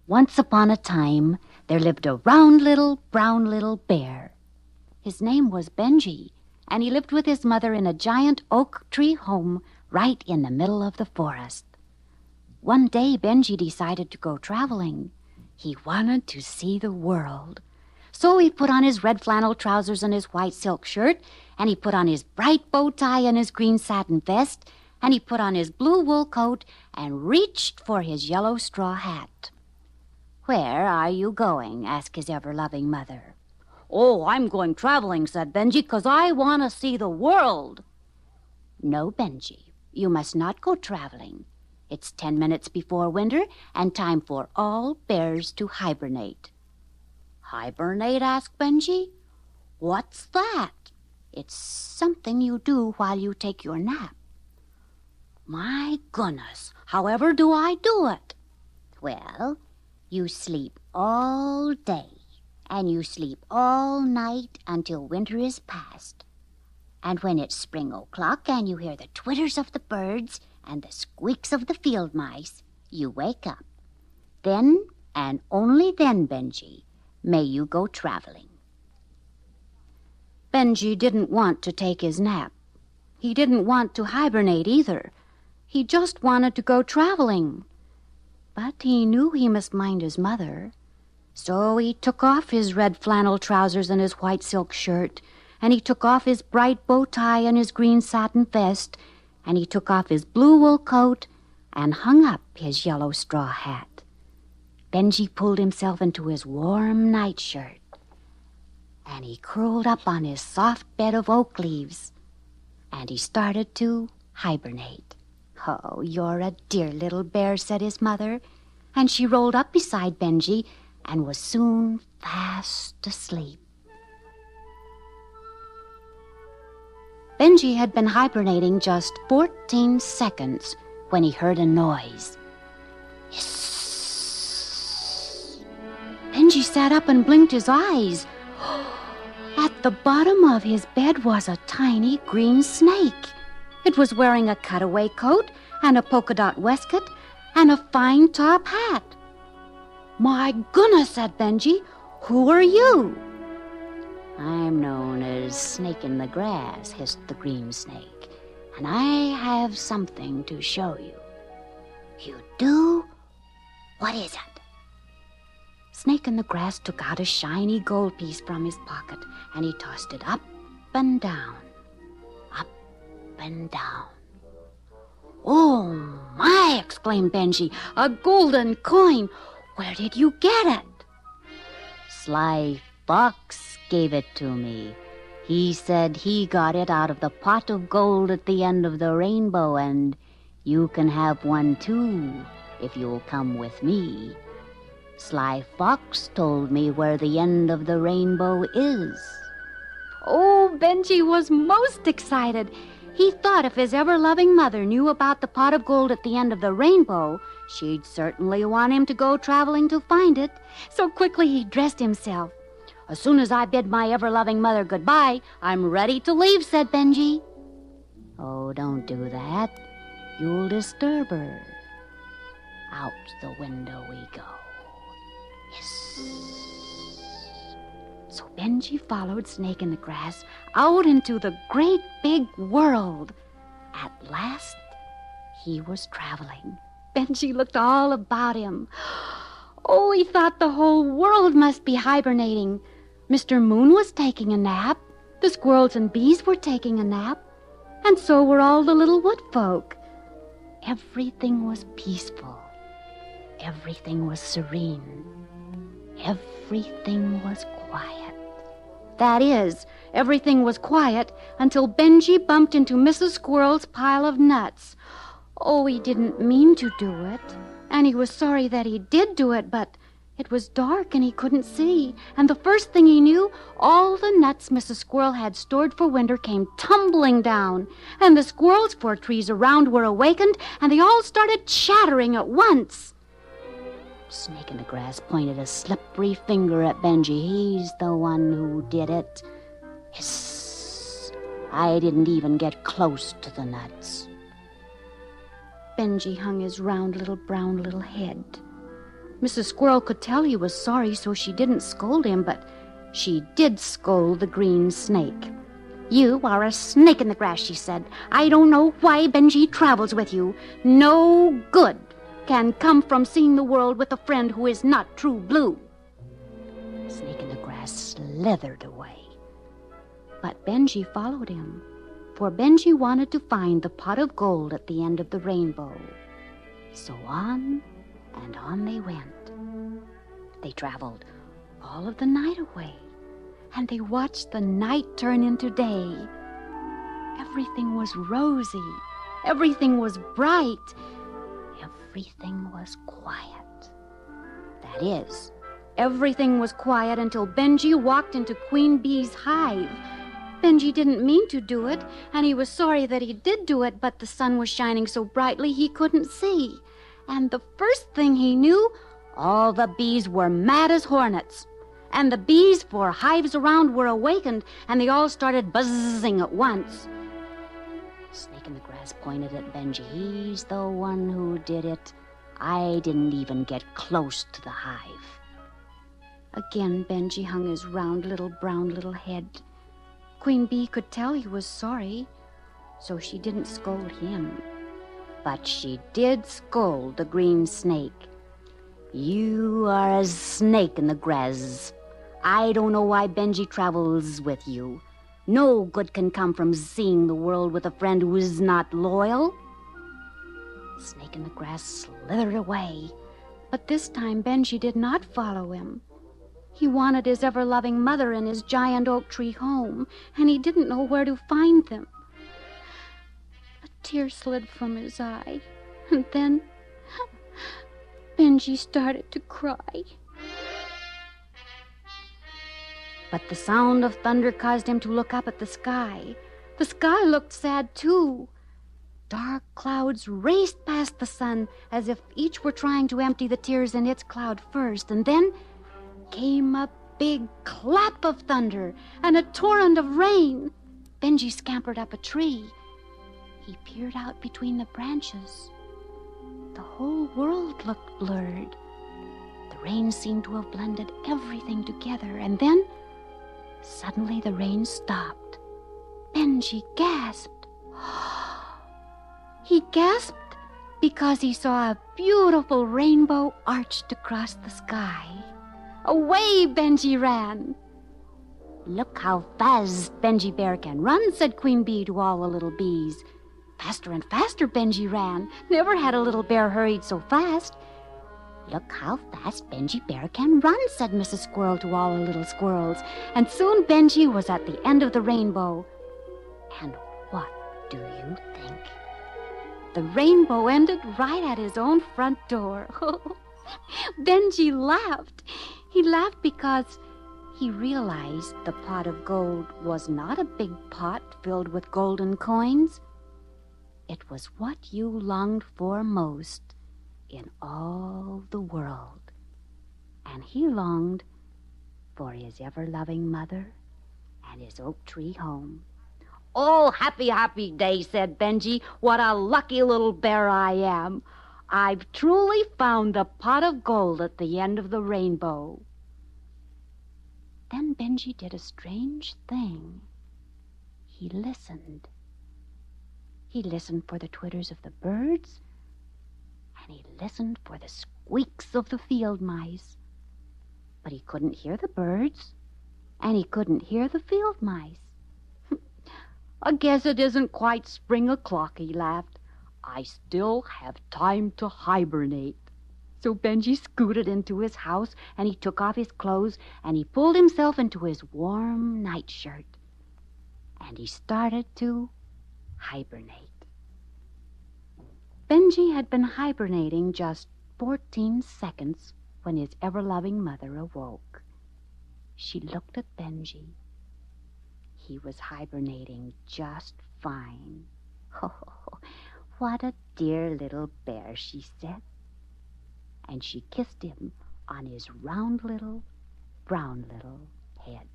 Once upon a time, there lived a round little, brown little bear. His name was Benji, and he lived with his mother in a giant oak tree home right in the middle of the forest. One day, Benji decided to go traveling. He wanted to see the world. So he put on his red flannel trousers and his white silk shirt, and he put on his bright bow tie and his green satin vest, and he put on his blue wool coat and reached for his yellow straw hat. "Where are you going?" asked his ever-loving mother. "Oh, I'm going traveling," said Benji, "'cause I want to see the world." "No, Benji, you must not go traveling. It's 10 minutes before winter and time for all bears to hibernate." "Hibernate?" asked Benji. "What's that?" "It's something you do while you take your nap." "My goodness, however do I do it?" "Well, you sleep all day, and you sleep all night until winter is past. And when it's spring o'clock and you hear the twitters of the birds and the squeaks of the field mice, you wake up. Then, and only then, Benji, may you go traveling." Benji didn't want to take his nap. He didn't want to hibernate either. He just wanted to go traveling. But he knew he must mind his mother. So he took off his red flannel trousers and his white silk shirt, and he took off his bright bow tie and his green satin vest, and he took off his blue wool coat and hung up his yellow straw hat. Benji pulled himself into his warm nightshirt, and he curled up on his soft bed of oak leaves, and he started to hibernate. "Oh, you're a dear little bear," said his mother, and she rolled up beside Benji and was soon fast asleep. Benji had been hibernating just 14 seconds when he heard a noise. Hiss! Benji sat up and blinked his eyes. At the bottom of his bed was a tiny green snake. It was wearing a cutaway coat and a polka-dot waistcoat and a fine top hat. "My goodness," said Benji, "who are you?" "I'm known as Snake in the Grass," hissed the green snake, "and I have something to show you." "You do? What is it?" Snake in the Grass took out a shiny gold piece from his pocket, and he tossed it up and down, up and down. "Oh, my!" exclaimed Benji. "A golden coin! Where did you get it?" "Sly Fox gave it to me. He said he got it out of the pot of gold at the end of the rainbow, and you can have one too if you'll come with me. Sly Fox told me where the end of the rainbow is." Oh, Benji was most excited. He thought if his ever-loving mother knew about the pot of gold at the end of the rainbow, she'd certainly want him to go traveling to find it. So quickly he dressed himself. "As soon as I bid my ever-loving mother goodbye, I'm ready to leave," said Benji. "Oh, don't do that. You'll disturb her. Out the window we go." Hiss. So Benji followed Snake in the Grass out into the great big world. At last, he was traveling. Benji looked all about him. Oh, he thought the whole world must be hibernating. Mr. Moon was taking a nap. The squirrels and bees were taking a nap. And so were all the little wood folk. Everything was peaceful. Everything was serene. Everything was quiet. That is, everything was quiet until Benji bumped into Mrs. Squirrel's pile of nuts. Oh, he didn't mean to do it, and he was sorry that he did do it, but it was dark and he couldn't see, and the first thing he knew, all the nuts Mrs. Squirrel had stored for winter came tumbling down, and the squirrels 4 trees around were awakened, and they all started chattering at once. Snake in the Grass pointed a slippery finger at Benji. "He's the one who did it." Hiss! I didn't even get close to the nuts. Benji hung his round little brown little head. Mrs. Squirrel could tell he was sorry, so she didn't scold him, but she did scold the green snake. "You are a snake in the grass," she said. "I don't know why Benji travels with you. No good can come from seeing the world with a friend who is not true blue." Snake in the Grass slithered away. But Benji followed him, for Benji wanted to find the pot of gold at the end of the rainbow. So on and on they went. They traveled all of the night away, and they watched the night turn into day. Everything was rosy. Everything was bright. Everything was quiet. That is, everything was quiet until Benji walked into Queen Bee's hive. Benji didn't mean to do it, and he was sorry that he did do it, but the sun was shining so brightly he couldn't see. And the first thing he knew, all the bees were mad as hornets. And the bees 4 hives around were awakened, and they all started buzzing at once. Snake in the Grass pointed at Benji. "He's the one who did it. I didn't even get close to the hive." Again, Benji hung his round little brown little head. Queen Bee could tell he was sorry, so she didn't scold him. But she did scold the green snake. "You are a snake in the grass. I don't know why Benji travels with you. No good can come from seeing the world with a friend who is not loyal." Snake in the Grass slithered away, but this time Benji did not follow him. He wanted his ever-loving mother and his giant oak tree home, and he didn't know where to find them. A tear slid from his eye, and then Benji started to cry. But the sound of thunder caused him to look up at the sky. The sky looked sad, too. Dark clouds raced past the sun as if each were trying to empty the tears in its cloud first, and then came a big clap of thunder and a torrent of rain. Benji scampered up a tree. He peered out between the branches. The whole world looked blurred. The rain seemed to have blended everything together, and then suddenly the rain stopped. Benji gasped. He gasped because he saw a beautiful rainbow arched across the sky. Away Benji ran. "Look how fast Benji Bear can run," said Queen Bee to all the little bees. Faster and faster Benji ran. Never had a little bear hurried so fast. "Look how fast Benji Bear can run," said Mrs. Squirrel to all the little squirrels. And soon Benji was at the end of the rainbow. And what do you think? The rainbow ended right at his own front door. Benji laughed. He laughed because he realized the pot of gold was not a big pot filled with golden coins. It was what you longed for most in all the world. And he longed for his ever-loving mother and his oak tree home. "Oh, happy, happy day," said Benji. "What a lucky little bear I am. I've truly found the pot of gold at the end of the rainbow." Then Benji did a strange thing. He listened. He listened for the twitters of the birds, and he listened for the squeaks of the field mice. But he couldn't hear the birds, and he couldn't hear the field mice. "I guess it isn't quite spring o'clock," he laughed. "I still have time to hibernate." So Benji scooted into his house, and he took off his clothes, and he pulled himself into his warm nightshirt. And he started to hibernate. Benji had been hibernating just 14 seconds when his ever-loving mother awoke. She looked at Benji. He was hibernating just fine. "Oh, what a dear little bear," she said. And she kissed him on his round little, brown little head.